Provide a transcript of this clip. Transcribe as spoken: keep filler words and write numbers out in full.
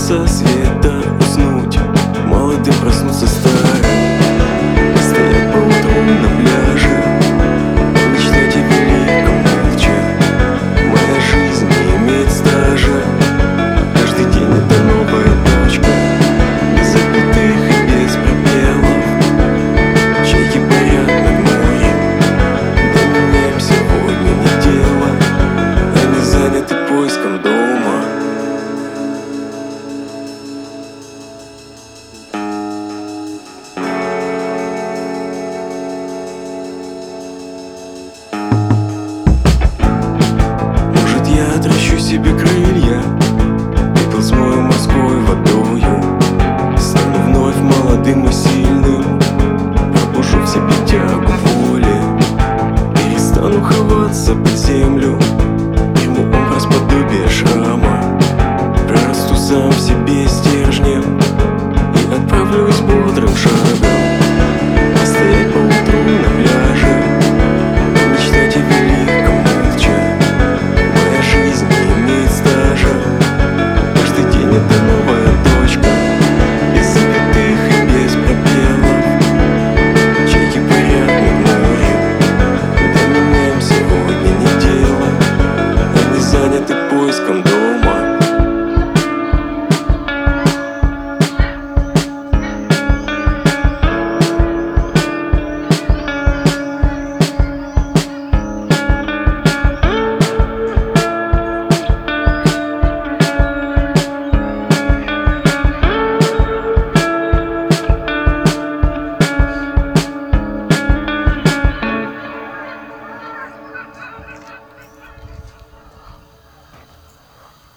со света уснуть, молодым проснуться старым, стоять поутру на пляже, мечтать о великом молча. Моя жизнь не имеет стажа, каждый день это новая точка, без запятых и без пробелов. Чайки парят над морем, до меня им сегодня не дело, они заняты поиском дома. Отращу себе крылья, пепел смою морской водою, стану вновь молодым и сильным, пробужу в себе тягу воли, перестану ховаться под землю, приму образ подобия шрама, прорасту сам в себе стержнем и отправлюсь в